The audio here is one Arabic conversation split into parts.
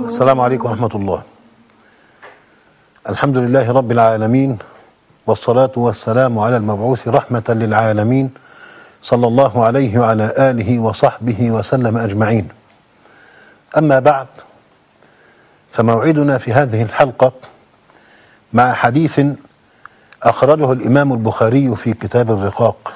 السلام عليكم ورحمة الله. الحمد لله رب العالمين، والصلاة والسلام على المبعوث رحمة للعالمين، صلى الله عليه وعلى آله وصحبه وسلم أجمعين. أما بعد، فموعدنا في هذه الحلقة مع حديث أخرجه الإمام البخاري في كتاب الرقاق،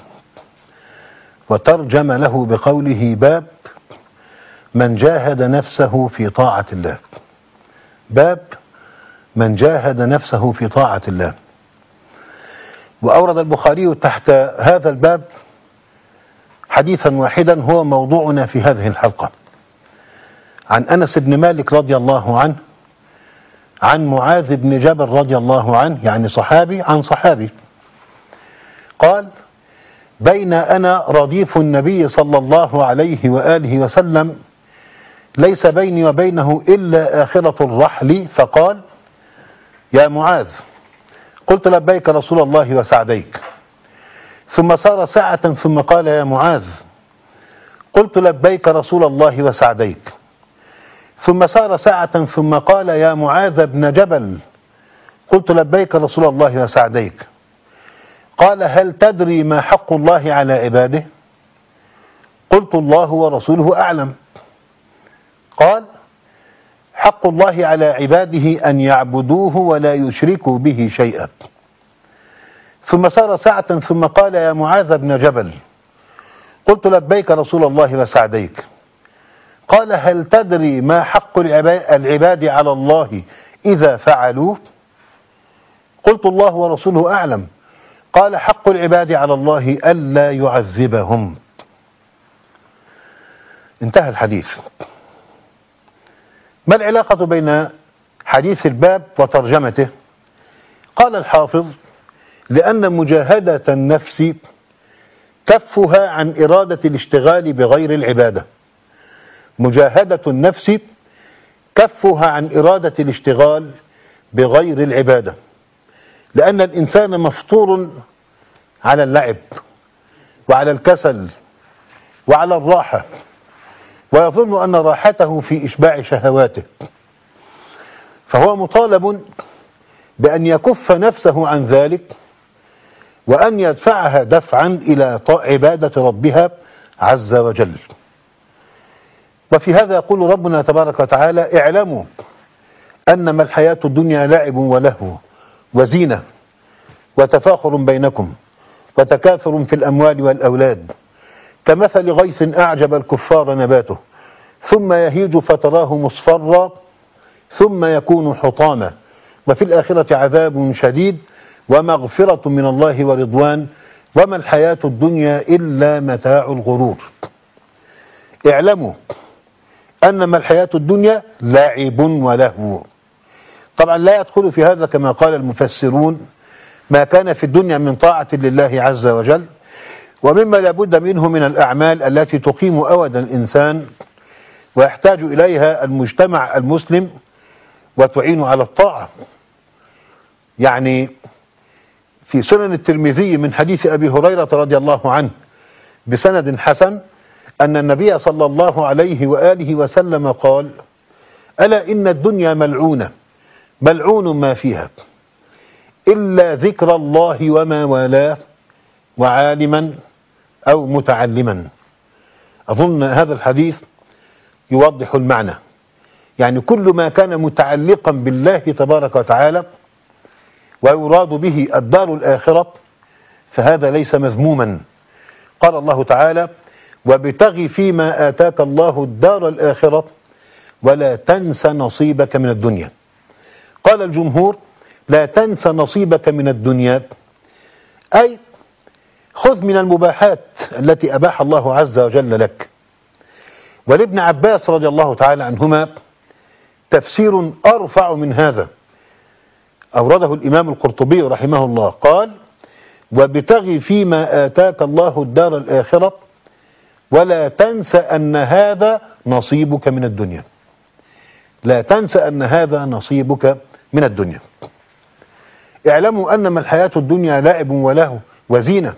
وترجم له بقوله: باب من جاهد نفسه في طاعة الله. باب من جاهد نفسه في طاعة الله. وأورد البخاري تحت هذا الباب حديثا واحدا هو موضوعنا في هذه الحلقة، عن أنس بن مالك رضي الله عنه عن معاذ بن جبل رضي الله عنه، يعني صحابي عن صحابي، قال: بين أنا رديف النبي صلى الله عليه وآله وسلم ليس بيني وبينه إلا آخرة الرحل، فقال: يا معاذ. قلت: لبيك رسول الله وسعديك. ثم سار ساعة ثم قال: يا معاذ. قلت: لبيك رسول الله وسعديك. ثم سار ساعة ثم قال: يا معاذ بن جبل. قلت: لبيك رسول الله وسعديك. قال: هل تدري ما حق الله على عباده؟ قلت: الله ورسوله أعلم. قال: حق الله على عباده أن يعبدوه ولا يشركوا به شيئا. ثم سار ساعة ثم قال: يا معاذ بن جبل. قلت: لبيك رسول الله وسعديك. قال: هل تدري ما حق العباد على الله إذا فعلوه؟ قلت: الله ورسوله أعلم. قال: حق العباد على الله ألا يعذبهم. انتهى الحديث. ما العلاقة بين حديث الباب وترجمته؟ قال الحافظ: لأن مجاهدة النفس كفها عن إرادة الاشتغال بغير العبادة. مجاهدة النفس كفها عن إرادة الاشتغال بغير العبادة، لأن الإنسان مفطور على اللعب وعلى الكسل وعلى الراحة، ويظن أن راحته في إشباع شهواته، فهو مطالب بأن يكف نفسه عن ذلك وأن يدفعها دفعا إلى عبادة ربها عز وجل. وفي هذا يقول ربنا تبارك وتعالى: اعلموا أنما الحياة الدنيا لعب ولهو وزينة وتفاخر بينكم وتكاثر في الأموال والأولاد كمثل غيث أعجب الكفار نباته ثم يهيج فتراه مصفرا ثم يكون حطاما وفي الآخرة عذاب شديد ومغفرة من الله ورضوان وما الحياة الدنيا إلا متاع الغرور. اعلموا أنما الحياة الدنيا لعب ولهو. طبعا لا يدخل في هذا كما قال المفسرون ما كان في الدنيا من طاعة لله عز وجل، ومما لابد منه من الأعمال التي تقيم أود الإنسان ويحتاج إليها المجتمع المسلم وتعين على الطاعة. يعني في سنن الترمذي من حديث أبي هريرة رضي الله عنه بسند حسن أن النبي صلى الله عليه وآله وسلم قال: ألا إن الدنيا ملعونة ملعون ما فيها إلا ذكر الله وما والاه وعالما أو متعلما. أظن هذا الحديث يوضح المعنى، يعني كل ما كان متعلقا بالله تبارك وتعالى ويراد به الدار الآخرة فهذا ليس مذموما. قال الله تعالى: وابتغ فيما آتاك الله الدار الآخرة ولا تنس نصيبك من الدنيا. قال الجمهور: لا تنس نصيبك من الدنيا أي خذ من المباحات التي أباح الله عز وجل لك. ولابن عباس رضي الله تعالى عنهما تفسير أرفع من هذا أورده الإمام القرطبي رحمه الله، قال: وابتغ فيما آتاك الله الدار الآخرة ولا تنس أن هذا نصيبك من الدنيا. لا تنس أن هذا نصيبك من الدنيا. اعلموا أنما الحياة الدنيا لعب ولهو وزينة.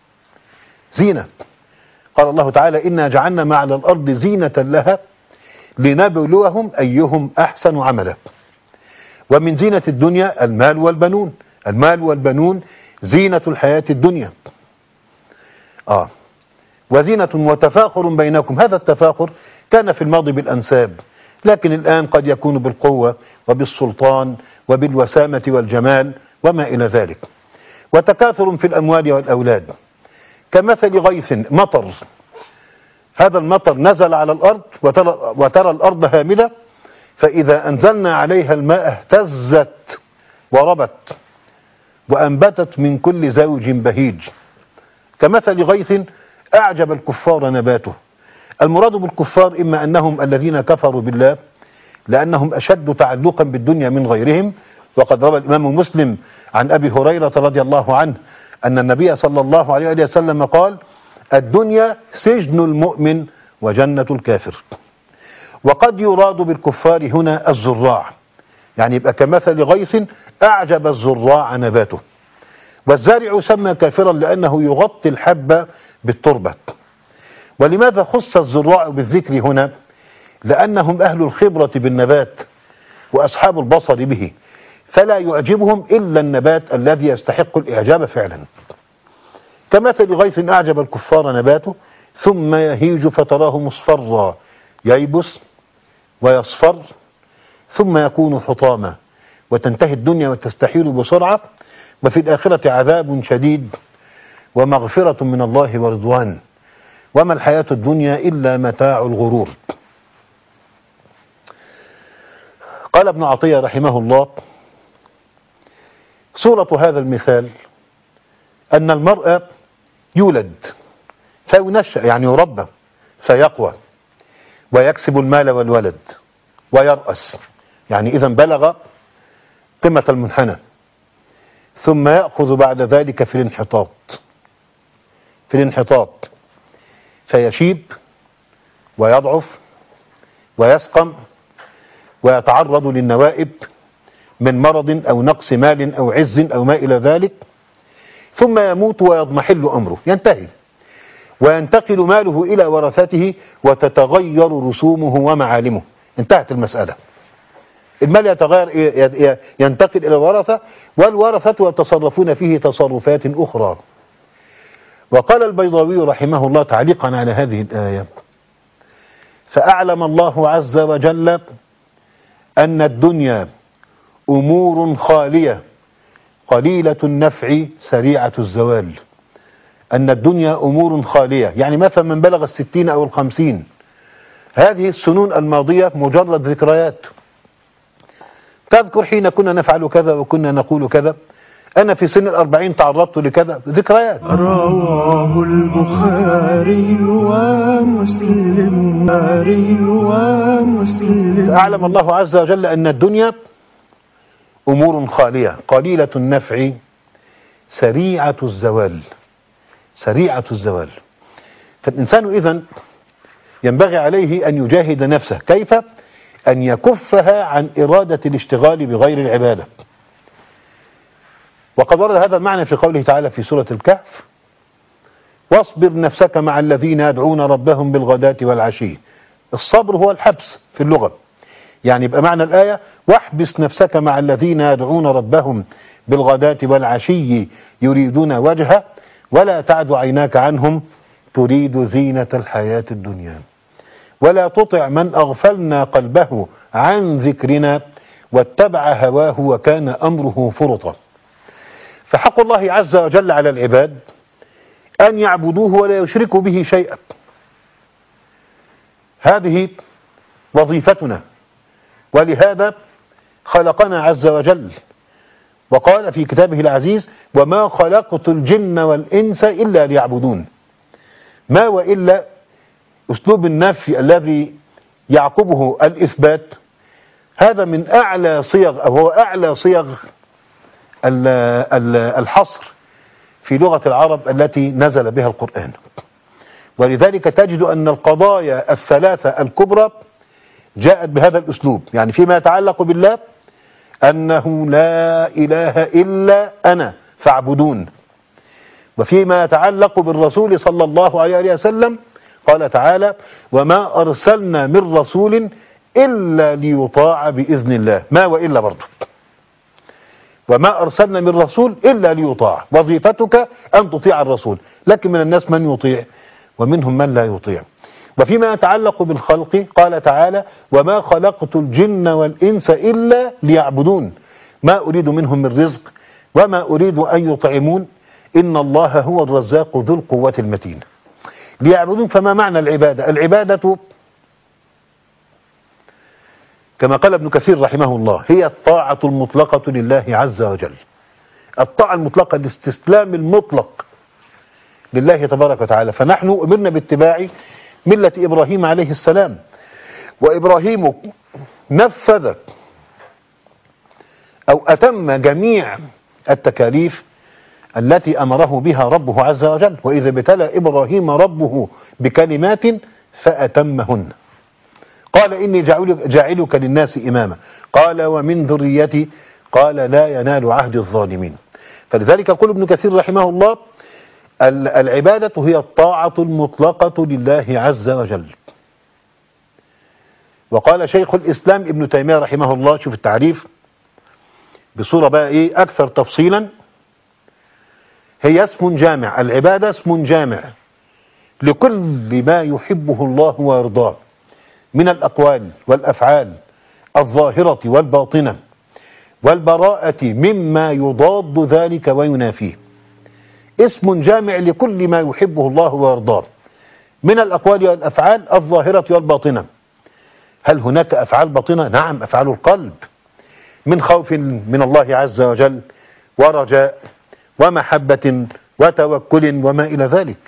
زينة. قال الله تعالى: إنا جعلنا ما على الأرض زينة لها لنبلوهم أيهم أحسن عملا. ومن زينة الدنيا المال والبنون. المال والبنون زينة الحياة الدنيا. وزينة وتفاخر بينكم. هذا التفاخر كان في الماضي بالأنساب، لكن الآن قد يكون بالقوة وبالسلطان وبالوسامة والجمال وما إلى ذلك. وتكاثر في الأموال والأولاد كمثل غيث مطر. هذا المطر نزل على الأرض وترى الأرض هامدة، فإذا أنزلنا عليها الماء اهتزت وربت وأنبتت من كل زوج بهيج. كمثل غيث أعجب الكفار نباته. المراد بالكفار إما أنهم الذين كفروا بالله لأنهم أشد تعلقا بالدنيا من غيرهم. وقد روى الإمام مسلم عن أبي هريرة رضي الله عنه أن النبي صلى الله عليه وسلم قال: الدنيا سجن المؤمن وجنة الكافر. وقد يراد بالكفار هنا الزراع، يعني يبقى كمثل غيث أعجب الزراع نباته. والزارع يسمى كافرا لأنه يغطي الحب بالتربة. ولماذا خص الزراع بالذكر هنا؟ لأنهم أهل الخبرة بالنبات وأصحاب البصر به، فلا يعجبهم إلا النبات الذي يستحق الإعجاب فعلا. كمثل غيث أعجب الكفار نباته ثم يهيج فتراه مصفرا ييبس ويصفر ثم يكون حطاما، وتنتهي الدنيا وتستحيل بسرعة، وفي الآخرة عذاب شديد ومغفرة من الله ورضوان، وما الحياة الدنيا إلا متاع الغرور. قال ابن عطية رحمه الله: صورة هذا المثال أن المرء يولد فينشأ، يعني يربى فيقوى ويكسب المال والولد ويرأس، يعني إذا بلغ قمة المنحنى، ثم يأخذ بعد ذلك في الانحطاط فيشيب ويضعف ويسقم ويتعرض للنوائب من مرض أو نقص مال أو عز أو ما إلى ذلك، ثم يموت ويضمحل أمره، ينتهي وينتقل ماله إلى ورثته وتتغير رسومه ومعالمه. انتهت المسألة. المال يتغير، ينتقل إلى الورثة، والورثة يتصرفون فيه تصرفات أخرى. وقال البيضاوي رحمه الله تعليقا على هذه الآية: فأعلم الله عز وجل أن الدنيا أمور خالية قليلة النفع سريعة الزوال. أن الدنيا أمور خالية، يعني مثلا من بلغ 60 أو 50، هذه السنون الماضية مجرد ذكريات. تذكر حين كنا نفعل كذا وكنا نقول كذا، أنا في سن 40 تعرضت لكذا، ذكريات. رواه البخاري ومسلم. أعلم الله عز وجل أن الدنيا أمور خالية قليلة النفع سريعة الزوال. فالإنسان إذن ينبغي عليه أن يجاهد نفسه. كيف؟ أن يكفها عن إرادة الاشتغال بغير العبادة. وقد ورد هذا المعنى في قوله تعالى في سورة الكهف: واصبر نفسك مع الذين يدعون ربهم بالغداة والعشي. الصبر هو الحبس في اللغة، يعني يبقى معنى الآية: واحبس نفسك مع الذين يدعون ربهم بالغداة والعشي يريدون وجهه ولا تعد عيناك عنهم تريد زينة الحياة الدنيا ولا تطع من أغفلنا قلبه عن ذكرنا واتبع هواه وكان أمره فرطا. فحق الله عز وجل على العباد أن يعبدوه ولا يشركوا به شيئا. هذه وظيفتنا، ولهذا خلقنا عز وجل، وقال في كتابه العزيز: وما خلقت الجن والإنس إلا ليعبدون. ما وإلا أسلوب النفي الذي يعقبه الإثبات، هذا من أعلى صيغ، أو هو أعلى صيغ الحصر في لغة العرب التي نزل بها القرآن. ولذلك تجد أن القضايا الثلاثة الكبرى جاءت بهذا الأسلوب. يعني فيما يتعلق بالله: أنه لا إله إلا أنا فاعبدون. وفيما يتعلق بالرسول صلى الله عليه وسلم: قال تعالى وما أرسلنا من رسول إلا ليطاع بإذن الله، ما وإلا برضه، وما أرسلنا من رسول إلا ليطاع، وظيفتك أن تطيع الرسول، لكن من الناس من يطيع ومنهم من لا يطيع. وفيما يتعلق بالخلق قال تعالى وما خلقت الجن والإنس إلا ليعبدون ما أريد منهم من رزق وما أريد أن يطعمون إن الله هو الرزاق ذو القوة المتين. ليعبدون، فما معنى العبادة؟ العبادة كما قال ابن كثير رحمه الله هي الطاعة المطلقة لله عز وجل. الطاعة المطلقة، الاستسلام المطلق لله تبارك وتعالى. فنحن أمرنا باتباع ملة إبراهيم عليه السلام، وإبراهيم نفذ أو أتم جميع التكاليف التي أمره بها ربه عز وجل. وإذا ابتلى إبراهيم ربه بكلمات فأتمهن. قال إني جاعلك للناس إماما، قال ومن ذريتي، قال لا ينال عهد الظالمين. فلذلك يقول ابن كثير رحمه الله العبادة هي الطاعة المطلقة لله عز وجل. وقال شيخ الإسلام ابن تيمية رحمه الله، شوف التعريف بصورة بقى إيه أكثر تفصيلا، هي اسم جامع، العبادة اسم جامع لكل ما يحبه الله ويرضاه من الأقوال والأفعال الظاهرة والباطنة، والبراءة مما يضاد ذلك وينافيه. اسم جامع لكل ما يحبه الله ويرضاه من الأقوال والأفعال الظاهرة والباطنة. هل هناك أفعال باطنة؟ نعم، أفعال القلب من خوف من الله عز وجل ورجاء ومحبة وتوكل وما إلى ذلك.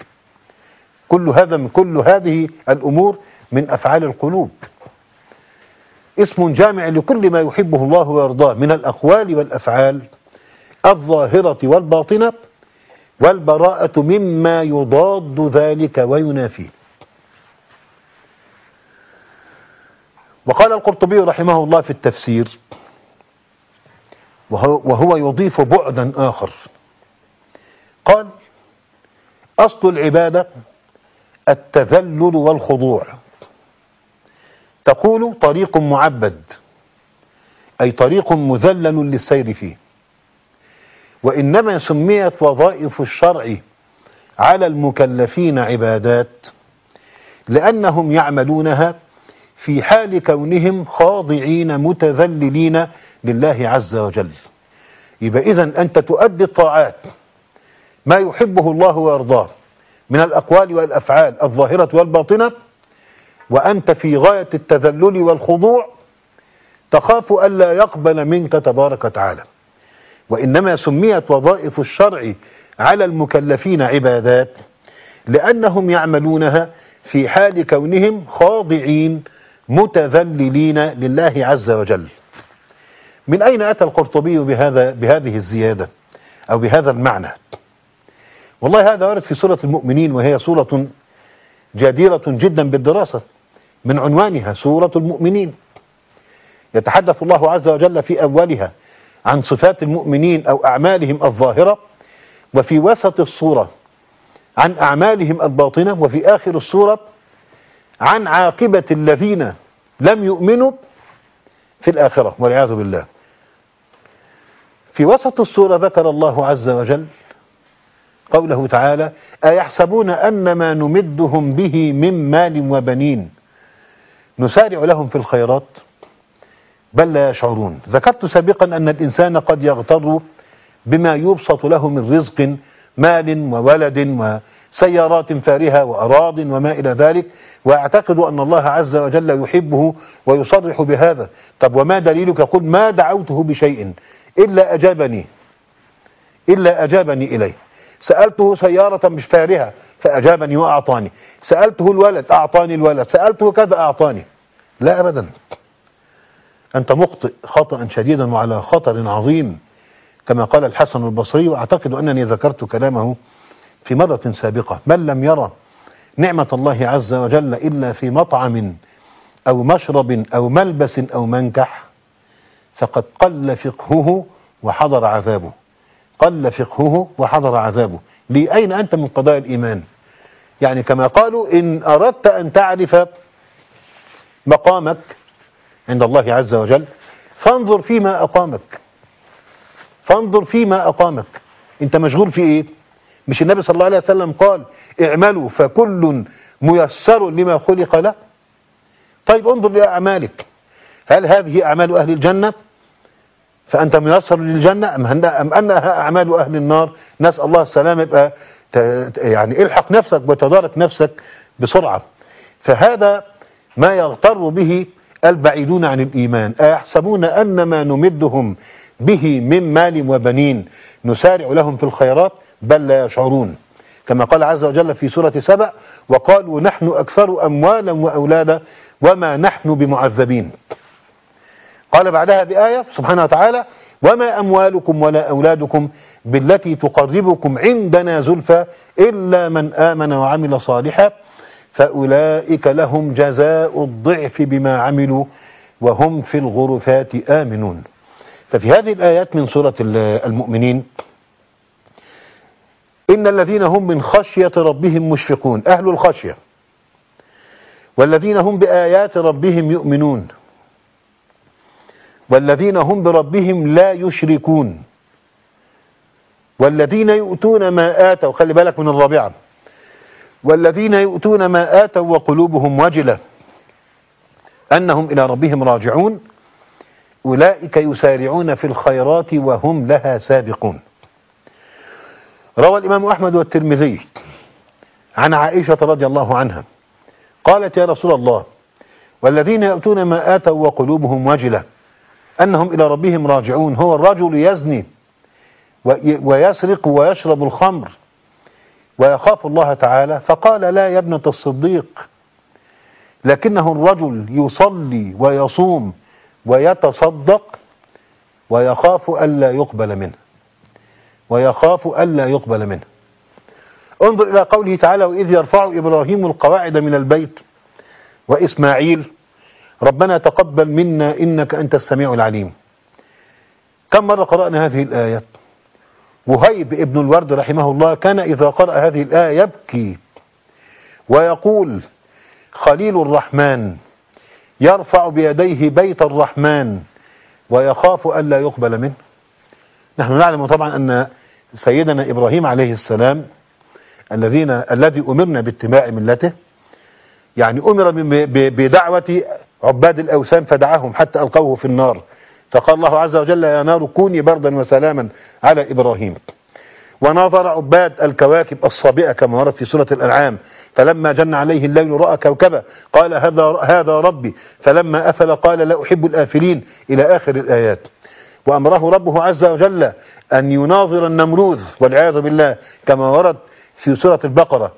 كل هذه الأمور من أفعال القلوب. اسم جامع لكل ما يحبه الله ويرضاه من الأقوال والأفعال الظاهرة والباطنة، والبراءة مما يضاد ذلك وينافيه. وقال القرطبي رحمه الله في التفسير، وهو يضيف بعدا آخر، قال أصل العبادة التذلل والخضوع. تقول طريق معبد، أي طريق مذلل للسير فيه. وإنما سميت وظائف الشرع على المكلفين عبادات لأنهم يعملونها في حال كونهم خاضعين متذللين لله عز وجل. يبقى إذن أنت تؤدي الطاعات ما يحبه الله ويرضاه من الأقوال والأفعال الظاهرة والباطنة وأنت في غاية التذلل والخضوع، تخاف ألا يقبل منك تبارك وتعالى. وإنما سميت وظائف الشرع على المكلفين عبادات لأنهم يعملونها في حال كونهم خاضعين متذللين لله عز وجل. من أين أتى القرطبي بهذه الزيادة أو بهذا المعنى؟ والله هذا ورد في سورة المؤمنين، وهي سورة جديرة جدا بالدراسة من عنوانها سورة المؤمنين. يتحدث الله عز وجل في أولها عن صفات المؤمنين أو أعمالهم الظاهرة، وفي وسط السورة عن أعمالهم الباطنة، وفي آخر السورة عن عاقبة الذين لم يؤمنوا في الآخرة والعياذ بالله. في وسط السورة ذكر الله عز وجل قوله تعالى أيحسبون أن ما نمدهم به من مال وبنين نسارع لهم في الخيرات بل لا يشعرون. ذكرت سابقا أن الإنسان قد يغتر بما يبسط له من رزق، مال وولد وسيارات فارهة وأراض وما إلى ذلك، وأعتقد أن الله عز وجل يحبه ويصرح بهذا. طب وما دليلك؟ يقول ما دعوته بشيء إلا أجابني إليه. سألته سيارة مش فارهة فأجابني وأعطاني، سألته الولد أعطاني الولد، سألته كذا أعطاني. لا أبدا، أنت مخطئ خطأ شديدا وعلى خطر عظيم كما قال الحسن البصري، وأعتقد أنني ذكرت كلامه في مرة سابقة. من لم يرى نعمة الله عز وجل إلا في مطعم أو مشرب أو ملبس أو منكح فقد قل فقهه وحضر عذابه. قل فقهه وحضر عذابه. أين أنت من قضايا الإيمان؟ يعني كما قالوا إن أردت أن تعرف مقامك عند الله عز وجل فانظر فيما أقامك، فانظر فيما أقامك. أنت مشغول في إيه؟ مش النبي صلى الله عليه وسلم قال اعملوا فكل ميسر لما خلق له؟ طيب انظر لأعمالك، هل هذه أعمال أهل الجنة فأنت ميسر للجنة أم أنها أعمال أهل النار؟ نسأل الله السلامة. يبقى يعني الحق نفسك وتدارك نفسك بسرعة. فهذا ما يغتر به البعيدون عن الإيمان، أيحسبون أن ما نمدهم به من مال وبنين نسارع لهم في الخيرات بل لا يشعرون، كما قال عز وجل في سورة سبأ وقالوا نحن أكثر أموالا وأولادا وما نحن بمعذبين. قال بعدها بآية سبحانه وتعالى وما أموالكم ولا أولادكم بالتي تقربكم عندنا زلفى إلا من آمن وعمل صالحا فأولئك لهم جزاء الضعف بما عملوا وهم في الغرفات آمنون. ففي هذه الآيات من سورة المؤمنين إن الذين هم من خشية ربهم مشفقون، أهل الخشية، والذين هم بآيات ربهم يؤمنون، والذين هم بربهم لا يشركون، والذين يؤتون ما آتوا، خلي بالك من الرابعة، والذين يؤتون ما آتوا وقلوبهم وجلة أنهم إلى ربهم راجعون أولئك يسارعون في الخيرات وهم لها سابقون. روى الإمام أحمد والترمذي عن عائشة رضي الله عنها قالت يا رسول الله والذين يؤتون ما آتوا وقلوبهم وجلة أنهم إلى ربهم راجعون هو الرجل يزني ويسرق ويشرب الخمر ويخاف الله تعالى؟ فقال لا يا ابنة الصديق لكنه الرجل يصلي ويصوم ويتصدق ويخاف ألا يقبل منه، ويخاف ألا يقبل منه. انظر إلى قوله تعالى وإذ يرفع إبراهيم القواعد من البيت وإسماعيل ربنا تقبل منا إنك أنت السميع العليم. كم مرة قرأنا هذه الآية؟ وهيب ابن الورد رحمه الله كان إذا قرأ هذه الآية يبكي ويقول خليل الرحمن يرفع بيديه بيت الرحمن ويخاف ألا يقبل منه. نحن نعلم طبعا أن سيدنا إبراهيم عليه السلام الذي أمرنا باتباع ملته، يعني أمر بدعوة عباد الأوثان فدعاهم حتى ألقوه في النار، فقال الله عز وجل يا نار كوني بردا وسلاما على إبراهيم. وناظر عباد الكواكب الصابئة كما ورد في سورة الأنعام فلما جن عليه الليل رأى كوكبا قال هذا ربي فلما أفل قال لا أحب الآفلين إلى آخر الآيات. وأمره ربه عز وجل أن يناظر النمروذ والعياذ بالله كما ورد في سورة البقرة.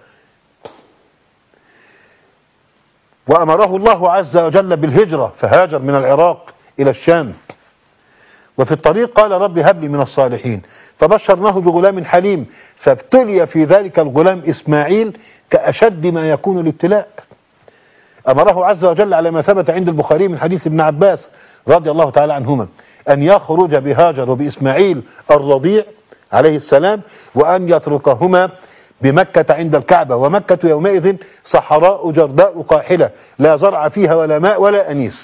وأمره الله عز وجل بالهجرة فهاجر من العراق إلى الشام، وفي الطريق قال رب هب لي من الصالحين فبشرناه بغلام حليم فابتلي في ذلك الغلام إسماعيل كأشد ما يكون الابتلاء. أمره عز وجل على ما ثبت عند البخاري من حديث ابن عباس رضي الله تعالى عنهما أن يخرج بهاجر وبإسماعيل الرضيع عليه السلام وأن يتركهما بمكة عند الكعبة، ومكة يومئذ صحراء جرداء قاحلة لا زرع فيها ولا ماء ولا أنيس.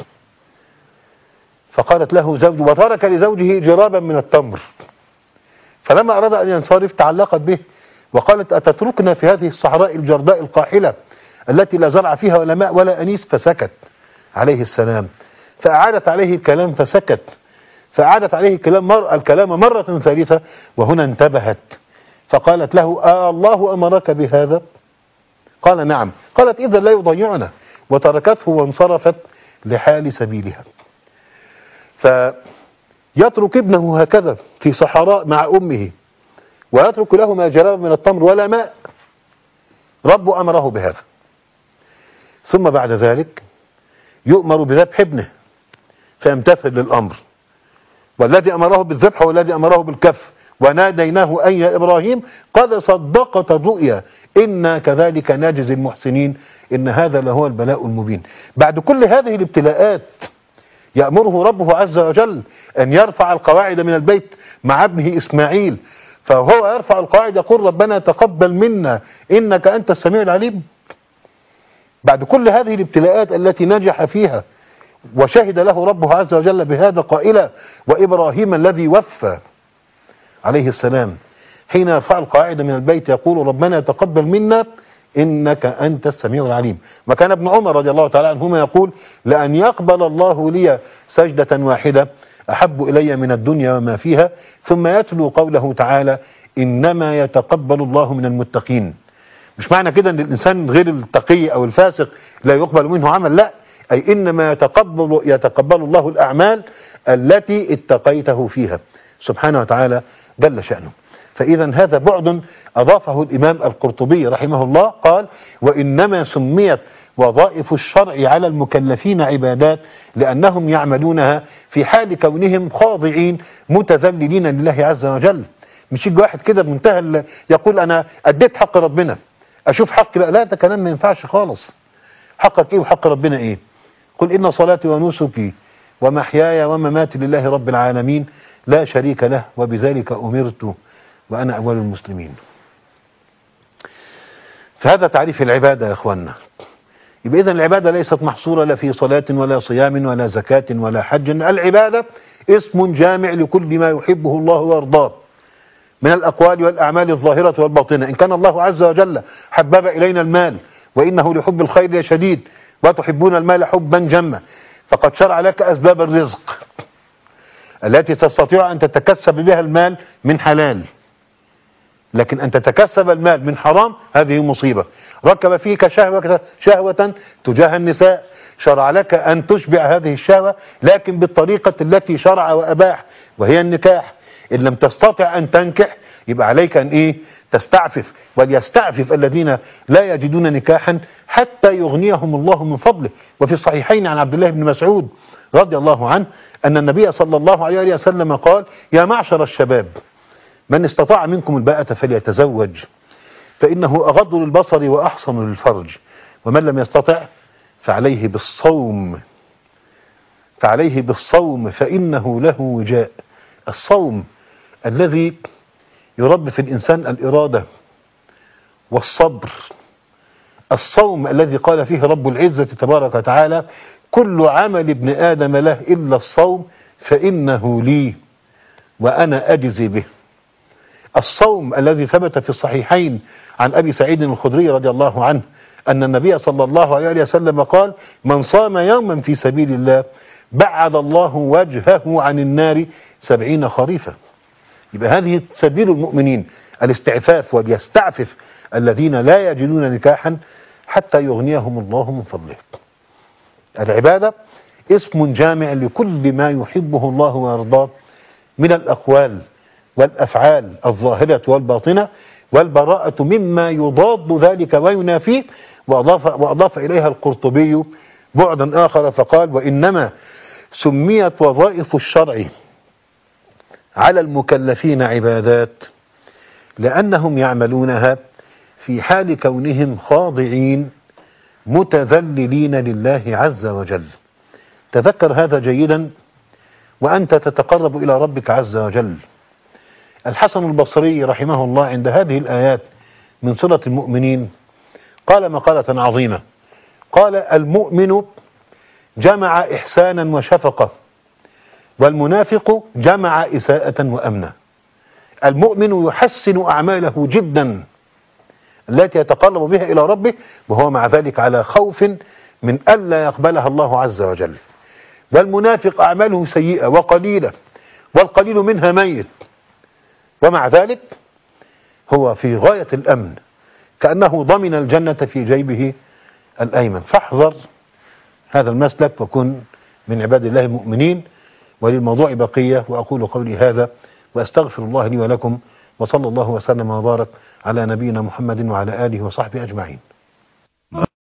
فقالت له زوجه وترك لزوجه جرابا من التمر، فلما أراد أن ينصرف تعلقت به وقالت أتتركنا في هذه الصحراء الجرداء القاحلة التي لا زرع فيها ولا ماء ولا أنيس؟ فسكت عليه السلام، فأعادت عليه الكلام فسكت، فأعادت عليه الكلام مرة ثالثة وهنا انتبهت فقالت له الله أمرك بهذا؟ قال نعم. قالت إذا لا يضيعنا، وتركته وانصرفت لحال سبيلها. فيترك ابنه هكذا في صحراء مع أمه ويترك له ما جراب من التمر ولا ماء، رب أمره بهذا. ثم بعد ذلك يؤمر بذبح ابنه فيمتثل للأمر، والذي أمره بالذبح هو الذي أمره بالكف وناديناه أي يا إبراهيم قد صدقت الرؤيا إنا كذلك نجزي المحسنين إن هذا لهو البلاء المبين. بعد كل هذه الابتلاءات يأمره ربه عز وجل أن يرفع القواعد من البيت مع ابنه إسماعيل، فهو يرفع القواعد يقول ربنا تقبل منا إنك أنت السميع العليم. بعد كل هذه الابتلاءات التي نجح فيها وشهد له ربه عز وجل بهذا قائلا وإبراهيم الذي وفى عليه السلام حين يرفع القواعد من البيت يقول ربنا تقبل منا إنك أنت السميع العليم. وكان ابن عمر رضي الله تعالى عنهما يقول لأن يقبل الله لي سجدة واحدة أحب إلي من الدنيا وما فيها، ثم يتلو قوله تعالى إنما يتقبل الله من المتقين. مش معنى كده أن الإنسان غير التقي أو الفاسق لا يقبل منه عمل، لا، أي إنما يتقبل الله الأعمال التي اتقيته فيها سبحانه وتعالى جل شأنه. فإذا هذا بعد أضافه الإمام القرطبي رحمه الله، قال وإنما سميت وظائف الشرع على المكلفين عبادات لأنهم يعملونها في حال كونهم خاضعين متذللين لله عز وجل. مش يجي واحد كده بمنتهى يقول أنا أديت حق ربنا أشوف حقي بقى، لا، ده كلام ما ينفعش خالص. حقك إيه وحق ربنا إيه؟ قل إن صلاتي ونسكي ومحياي ومماتي لله رب العالمين لا شريك له وبذلك أمرت وأنا أول المسلمين. فهذا تعريف العبادة يا إخواننا. يبقى إذن العبادة ليست محصورة لا في صلاة ولا صيام ولا زكاة ولا حج. العبادة اسم جامع لكل ما يحبه الله ويرضاه من الأقوال والأعمال الظاهرة والباطنة. إن كان الله عز وجل حبب إلينا المال وإنه لحب الخير شديد وتحبون المال حبا جما، فقد شرع لك أسباب الرزق التي تستطيع أن تتكسب بها المال من حلال، لكن أن تتكسب المال من حرام هذه مصيبة. ركب فيك شهوة تجاه النساء، شرع لك أن تشبع هذه الشهوة لكن بالطريقة التي شرع وأباح وهي النكاح. إن لم تستطع أن تنكح يبقى عليك أن تستعفف، وليستعفف الذين لا يجدون نكاحا حتى يغنيهم الله من فضله. وفي الصحيحين عن عبد الله بن مسعود رضي الله عنه أن النبي صلى الله عليه وسلم قال يا معشر الشباب من استطاع منكم الباءة فليتزوج فإنه أغض للبصر وأحصن للفرج، ومن لم يستطع فعليه بالصوم فإنه له وجاء. الصوم الذي يربي في الإنسان الإرادة والصبر، الصوم الذي قال فيه رب العزة تبارك وتعالى كل عمل ابن آدم له إلا الصوم فإنه لي وأنا أجزي به. الصوم الذي ثبت في الصحيحين عن أبي سعيد الخدري رضي الله عنه أن النبي صلى الله عليه وسلم قال من صام يوما في سبيل الله بعد الله وجهه عن النار 70 خريفا. يبقى هذه سبيل المؤمنين الاستعفاف، وليستعفف الذين لا يجدون نكاحا حتى يغنيهم الله من فضله. العبادة اسم جامع لكل ما يحبه الله ويرضاه من الأقوال والأفعال الظاهرة والباطنة، والبراءة مما يضاد ذلك وينافيه. وأضاف إليها القرطبي بعدا آخر فقال وإنما سميت وظائف الشرع على المكلفين عبادات لأنهم يعملونها في حال كونهم خاضعين متذللين لله عز وجل. تذكر هذا جيدا وأنت تتقرب إلى ربك عز وجل. الحسن البصري رحمه الله عند هذه الآيات من صلة المؤمنين قال مقالة عظيمة، قال المؤمن جمع إحسانا وشفقة والمنافق جمع إساءة وأمنا. المؤمن يحسن أعماله جدا التي يتقرب بها إلى ربه وهو مع ذلك على خوف من ألا يقبلها الله عز وجل. والمنافق أعماله سيئة وقليلة والقليل منها ميت، ومع ذلك هو في غاية الأمن كأنه ضمن الجنة في جيبه الأيمن. فاحذر هذا المسلك وكن من عباد الله المؤمنين. وللموضوع بقية، وأقول قولي هذا وأستغفر الله لي ولكم، وصلى الله وسلم وبارك على نبينا محمد وعلى آله وصحبه أجمعين.